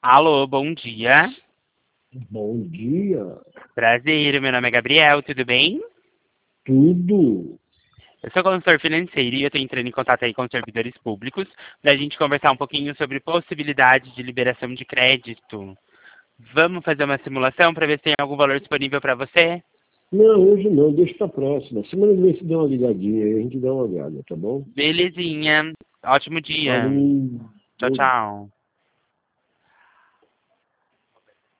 Alô, bom dia. Bom dia. Prazer, meu nome é Gabriel, tudo bem? Tudo. Eu sou consultor financeiro e eu estou entrando em contato aí com os servidores públicos para a gente conversar um pouquinho sobre possibilidade de liberação de crédito. Vamos fazer uma simulação para ver se tem algum valor disponível para você? Não, hoje não, deixa pra próxima. Semana que vem você dá uma ligadinha aí, a gente dá uma olhada, tá bom? Belezinha. Ótimo dia. Falou. Tchau, tchau.